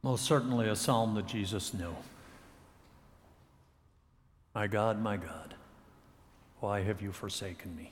Most certainly a psalm that Jesus knew. My God, why have you forsaken me?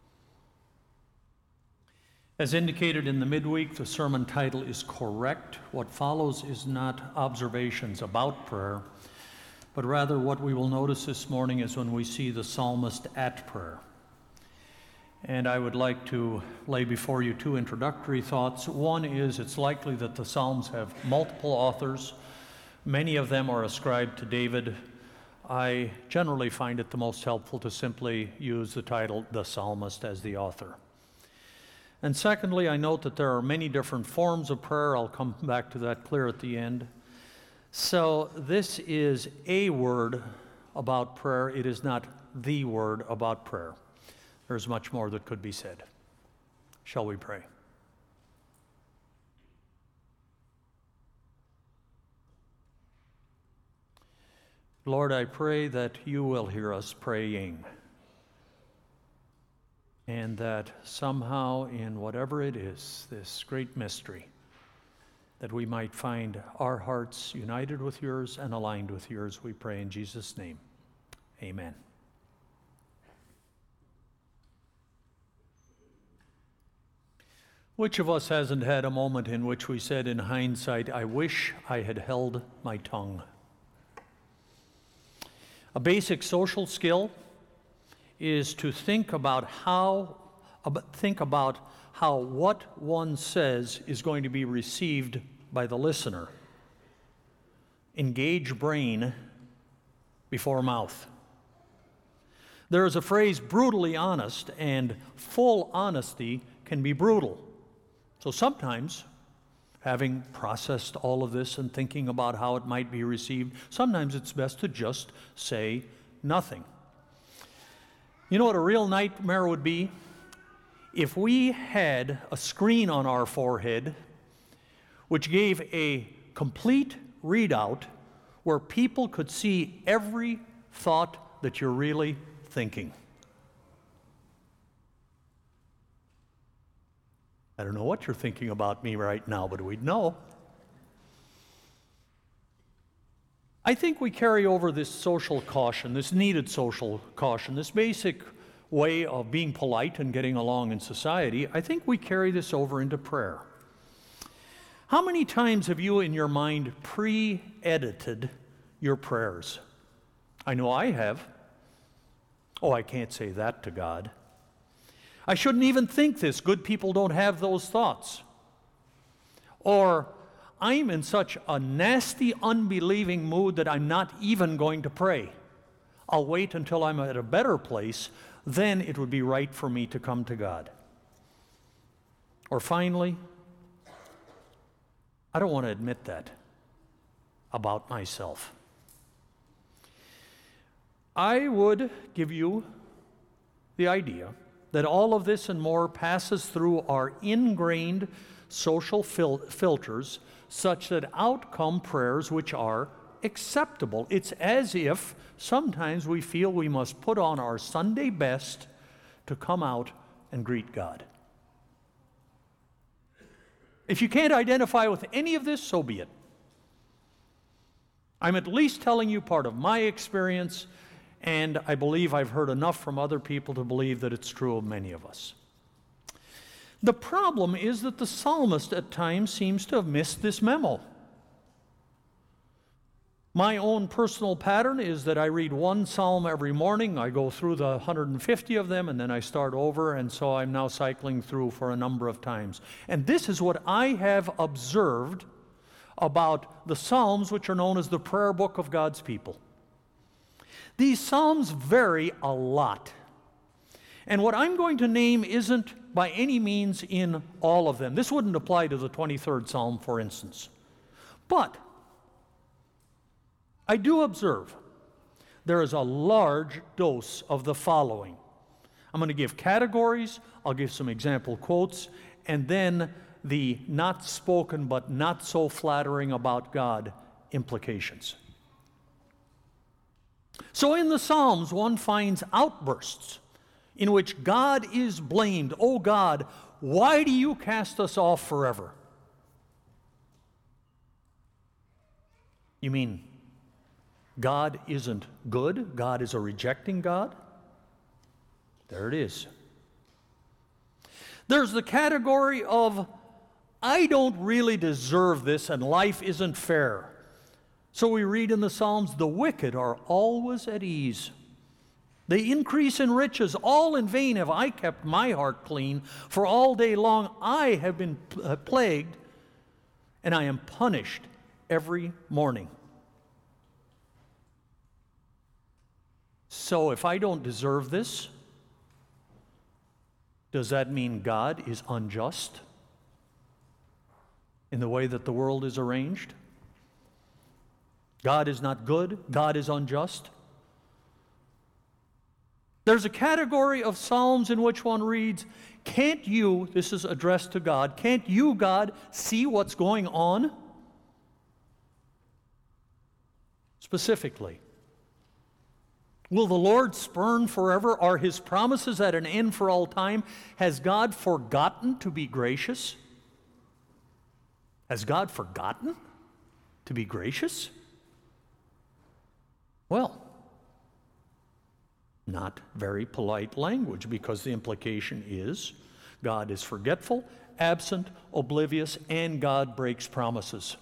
As indicated in the midweek, the sermon title is correct. What follows is not observations about prayer, but rather what we will notice this morning is when we see the psalmist at prayer. And I would like to lay before you two introductory thoughts. One is it's likely that the Psalms have multiple authors. Many of them are ascribed to David. I generally find it the most helpful to simply use the title, The Psalmist, as the author. And secondly, I note that there are many different forms of prayer. I'll come back to that clear at the end. So this is a word about prayer. It is not the word about prayer. There's much more that could be said. Shall we pray? Lord, I pray that you will hear us praying, and that somehow in whatever it is, this great mystery, that we might find our hearts united with yours and aligned with yours, we pray in Jesus' name. Amen. Which of us hasn't had a moment in which we said in hindsight, I wish I had held my tongue? A basic social skill is to think about how what one says is going to be received by the listener. Engage brain before mouth. There is a phrase, brutally honest, and full honesty can be brutal. So sometimes, having processed all of this and thinking about how it might be received, sometimes it's best to just say nothing. You know what a real nightmare would be? If we had a screen on our forehead which gave a complete readout where people could see every thought that you're really thinking. I don't know what you're thinking about me right now, but we'd know. I think we carry over this social caution, this needed social caution, this basic way of being polite and getting along in society. I think we carry this over into prayer. How many times have you in your mind pre-edited your prayers? I know I have. Oh, I can't say that to God. I shouldn't even think this. Good people don't have those thoughts. Or, I'm in such a nasty, unbelieving mood that I'm not even going to pray. I'll wait until I'm at a better place, then it would be right for me to come to God. Or finally, I don't want to admit that about myself. I would give you the idea that all of this and more passes through our ingrained social filters such that out come prayers which are acceptable. It's as if sometimes we feel we must put on our Sunday best to come out and greet God. If you can't identify with any of this, so be it. I'm at least telling you part of my experience, and I believe I've heard enough from other people to believe that it's true of many of us. The problem is that the psalmist at times seems to have missed this memo. My own personal pattern is that I read one psalm every morning. I go through the 150 of them, and then I start over, and so I'm now cycling through for a number of times. And this is what I have observed about the Psalms, which are known as the prayer book of God's people. These Psalms vary a lot. And what I'm going to name isn't by any means in all of them. This wouldn't apply to the 23rd Psalm, for instance. But I do observe there is a large dose of the following. I'm going to give categories, I'll give some example quotes, and then the not spoken but not so flattering about God implications. So in the Psalms, one finds outbursts in which God is blamed. Oh God, why do you cast us off forever? You mean God isn't good? God is a rejecting God? There it is. There's the category of, I don't really deserve this and life isn't fair. So we read in the Psalms, the wicked are always at ease. They increase in riches, all in vain have I kept my heart clean, for all day long I have been plagued, and I am punished every morning. So if I don't deserve this, does that mean God is unjust in the way that the world is arranged? God is not good, God is unjust. There's a category of Psalms in which one reads, can't you, this is addressed to God, can't you, God, see what's going on? Specifically, will the Lord spurn forever? Are his promises at an end for all time? Has God forgotten to be gracious? Has God forgotten to be gracious? Well, not very polite language, because the implication is God is forgetful, absent, oblivious, and God breaks promises.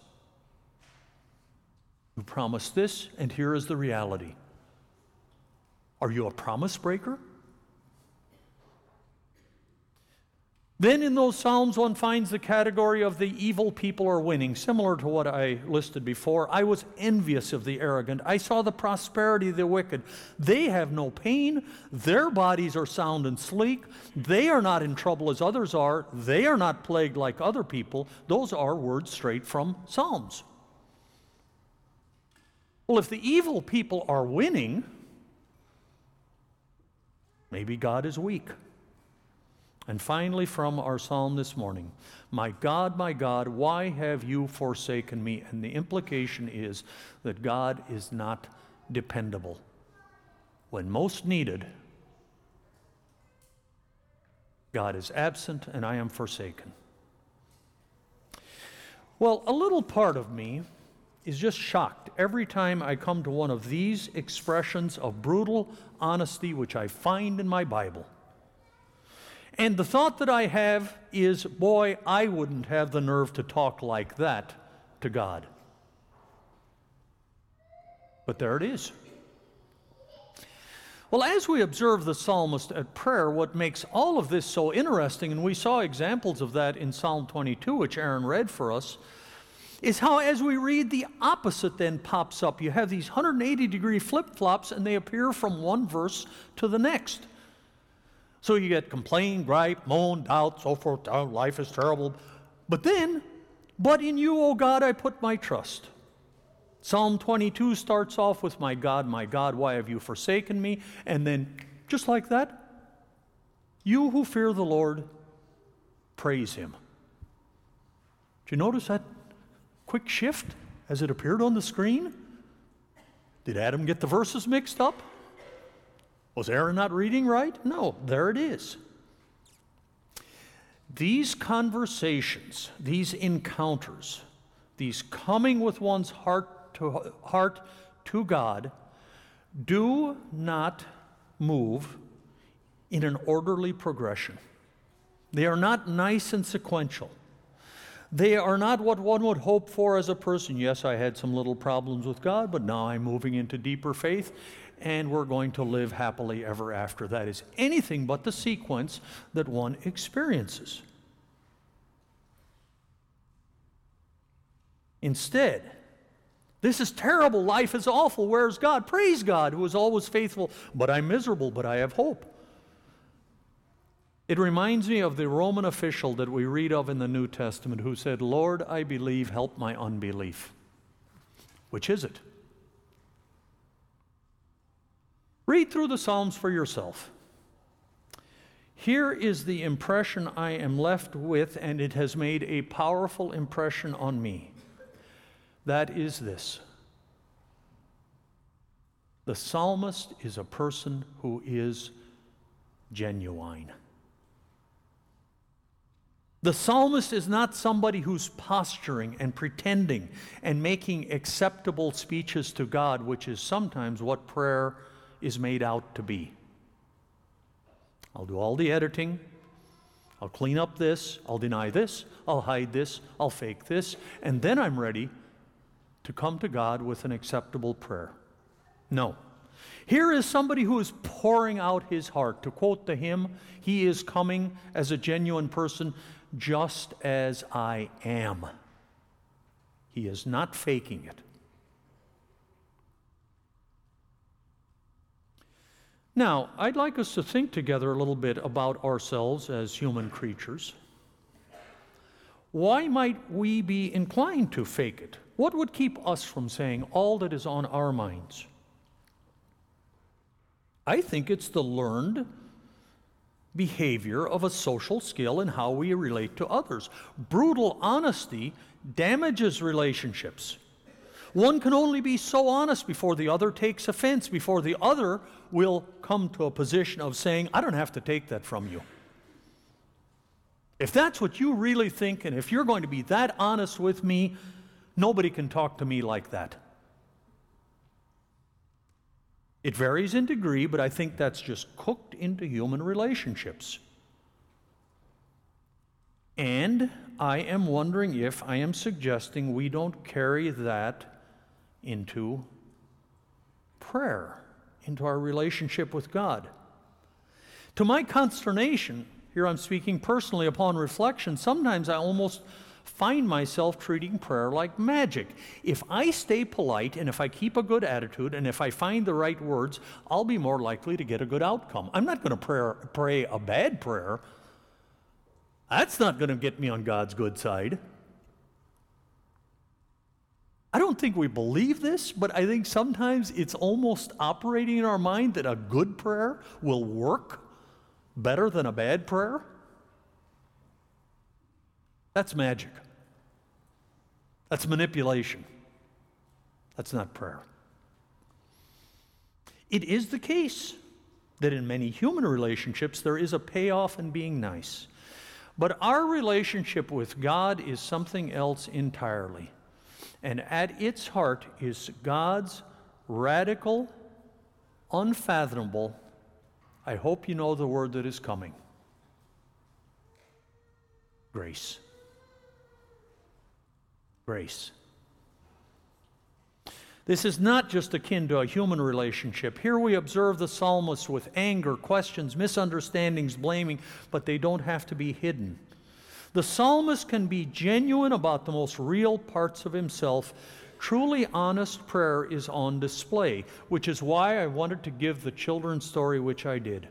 You promised this, and here is the reality. Are you a promise breaker? Then in those Psalms one finds the category of the evil people are winning, similar to what I listed before. I was envious of the arrogant. I saw the prosperity of the wicked. They have no pain. Their bodies are sound and sleek. They are not in trouble as others are. They are not plagued like other people. Those are words straight from Psalms. Well, if the evil people are winning, maybe God is weak. And finally, from our psalm this morning, my God, why have you forsaken me? And the implication is that God is not dependable. When most needed, God is absent and I am forsaken. Well, a little part of me is just shocked every time I come to one of these expressions of brutal honesty which I find in my Bible. And the thought that I have is, boy, I wouldn't have the nerve to talk like that to God. But there it is. Well, as we observe the psalmist at prayer, what makes all of this so interesting, and we saw examples of that in Psalm 22, which Aaron read for us, is how as we read, the opposite then pops up. You have these 180-degree flip-flops, and they appear from one verse to the next. So you get complain, gripe, moan, doubt, so forth, oh, life is terrible. But then, but in you, O God, I put my trust. Psalm 22 starts off with, my God, why have you forsaken me? And then, just like that, you who fear the Lord, praise him. Did you notice that quick shift as it appeared on the screen? Did Adam get the verses mixed up? Was Aaron not reading right? No, there it is. These conversations, these encounters, these coming with one's heart to God, do not move in an orderly progression. They are not nice and sequential. They are not what one would hope for as a person. Yes, I had some little problems with God, but now I'm moving into deeper faith, and we're going to live happily ever after. That is anything but the sequence that one experiences. Instead, this is terrible, life is awful, where's God? Praise God, who is always faithful, but I'm miserable, but I have hope. It reminds me of the Roman official that we read of in the New Testament who said, Lord, I believe, help my unbelief. Which is it? Read through the Psalms for yourself. Here is the impression I am left with, and it has made a powerful impression on me. That is this. The psalmist is a person who is genuine. The psalmist is not somebody who's posturing and pretending and making acceptable speeches to God, which is sometimes what prayer is made out to be. I'll do all the editing. I'll clean up this. I'll deny this. I'll hide this. I'll fake this. And then I'm ready to come to God with an acceptable prayer. No. Here is somebody who is pouring out his heart. To quote the hymn, he is coming as a genuine person, just as I am. He is not faking it. Now, I'd like us to think together a little bit about ourselves as human creatures. Why might we be inclined to fake it? What would keep us from saying all that is on our minds? I think it's the learned behavior of a social skill in how we relate to others. Brutal honesty damages relationships. One can only be so honest before the other takes offense, before the other will come to a position of saying, I don't have to take that from you. If that's what you really think, and if you're going to be that honest with me, nobody can talk to me like that. It varies in degree, but I think that's just cooked into human relationships. And I am wondering if I am suggesting we don't carry that into prayer, into our relationship with God. To my consternation, here I'm speaking personally upon reflection, sometimes I almost find myself treating prayer like magic. If I stay polite and if I keep a good attitude and if I find the right words, I'll be more likely to get a good outcome. I'm not going to pray a bad prayer. That's not going to get me on God's good side. I don't think we believe this, but I think sometimes it's almost operating in our mind that a good prayer will work better than a bad prayer. That's magic. That's manipulation. That's not prayer. It is the case that in many human relationships there is a payoff in being nice. But our relationship with God is something else entirely. And at its heart is God's radical, unfathomable, I hope you know the word that is coming, grace. Grace. This is not just akin to a human relationship. Here we observe the psalmist with anger, questions, misunderstandings, blaming, but they don't have to be hidden. The psalmist can be genuine about the most real parts of himself. Truly honest prayer is on display, which is why I wanted to give the children's story which I did.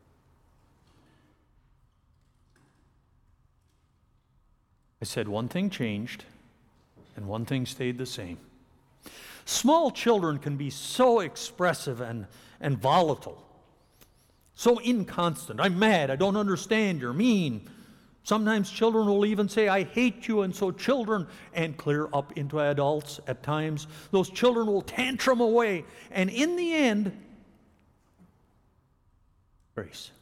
I said one thing changed, and one thing stayed the same. Small children can be so expressive and volatile, so inconstant. I'm mad, I don't understand, you're mean. Sometimes children will even say, I hate you, and so children, and clear up into adults at times, those children will tantrum away, and in the end, grace.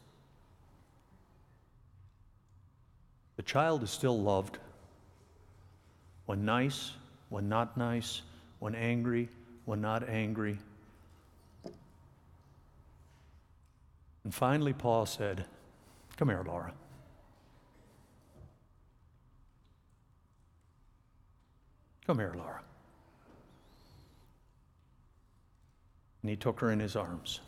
The child is still loved. When nice, when not nice, when angry, when not angry. And finally, Paul said, come here, Laura. Come here, Laura. And he took her in his arms.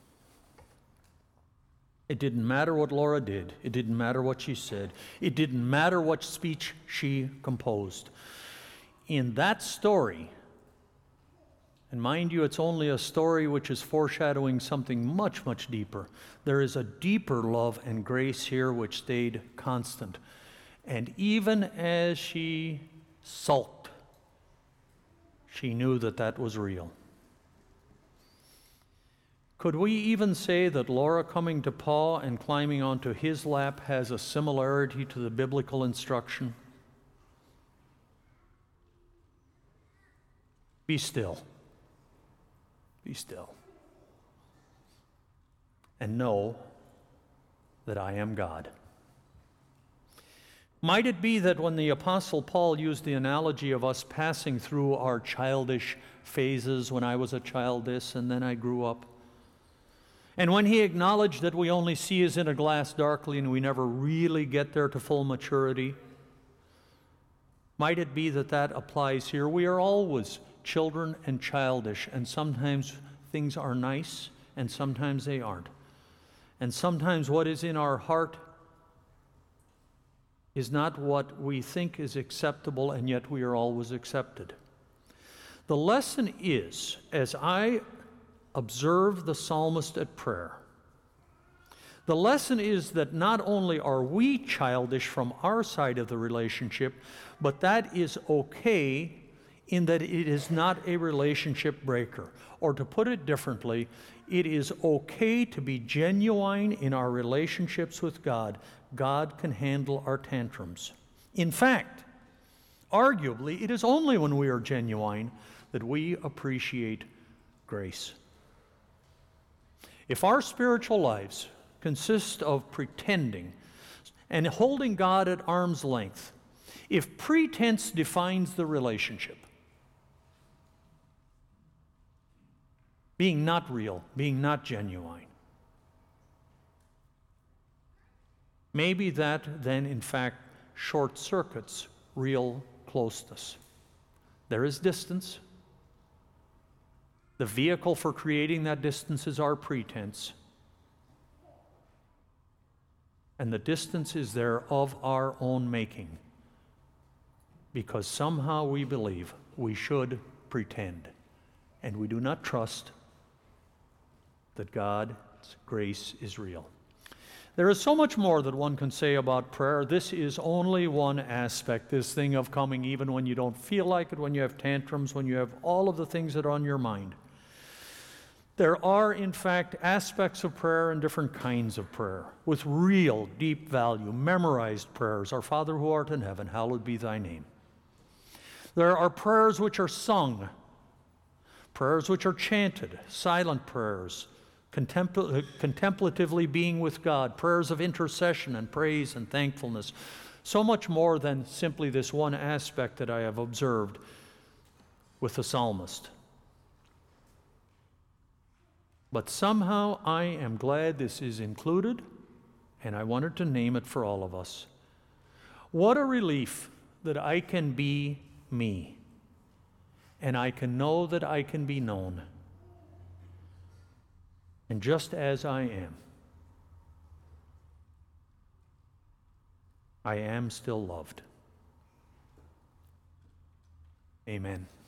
It didn't matter what Laura did. It didn't matter what she said. It didn't matter what speech she composed. In that story, and mind you, it's only a story which is foreshadowing something much, much deeper. There is a deeper love and grace here which stayed constant. And even as she sulked, she knew that that was real. Could we even say that Laura coming to Paul and climbing onto his lap has a similarity to the biblical instruction? Be still. Be still. And know that I am God. Might it be that when the Apostle Paul used the analogy of us passing through our childish phases, when I was a child this and then I grew up, and when he acknowledged that we only see as in a glass darkly and we never really get there to full maturity, might it be that that applies here? We are always children and childish, and sometimes things are nice and sometimes they aren't. And sometimes what is in our heart is not what we think is acceptable, and yet we are always accepted. The lesson is, as I observe the psalmist at prayer, the lesson is that not only are we childish from our side of the relationship, but that is okay in that it is not a relationship breaker. Or to put it differently, it is okay to be genuine in our relationships with God. God can handle our tantrums. In fact, arguably, it is only when we are genuine that we appreciate grace. If our spiritual lives consist of pretending and holding God at arm's length, if pretense defines the relationship, being not real, being not genuine, maybe that then in fact short circuits real closeness. There is distance. The vehicle for creating that distance is our pretense. And the distance is there of our own making, because somehow we believe we should pretend, and we do not trust that God's grace is real. There is so much more that one can say about prayer. This is only one aspect, this thing of coming even when you don't feel like it, when you have tantrums, when you have all of the things that are on your mind. There are, in fact, aspects of prayer and different kinds of prayer with real deep value, memorized prayers. Our Father who art in heaven, hallowed be thy name. There are prayers which are sung, prayers which are chanted, silent prayers, contemplatively being with God, prayers of intercession and praise and thankfulness. So much more than simply this one aspect that I have observed with the psalmist. But somehow I am glad this is included, and I wanted to name it for all of us. What a relief that I can be me, and I can know that I can be known. And just as I am still loved. Amen.